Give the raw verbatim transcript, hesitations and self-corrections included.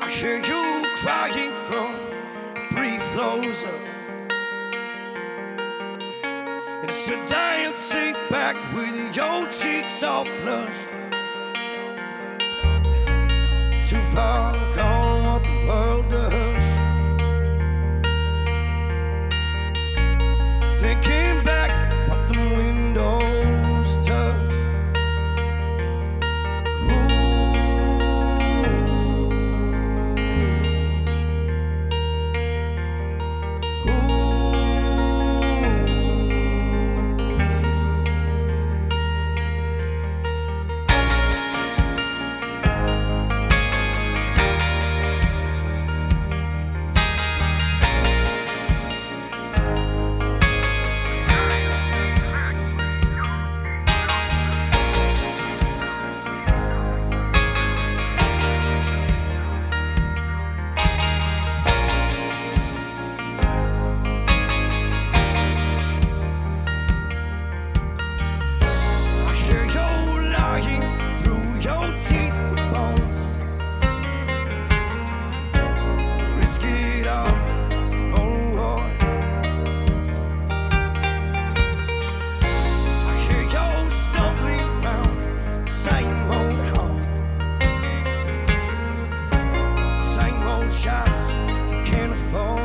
I hear you crying from three floors up. It's a dying seat back with your cheeks all flushed. Too far gone, want the world to hush. Thinking back, what the windows touch. Teeth for bones, risk it all for no reward. I hear you stumbling round the same old home, same old shots you can't afford.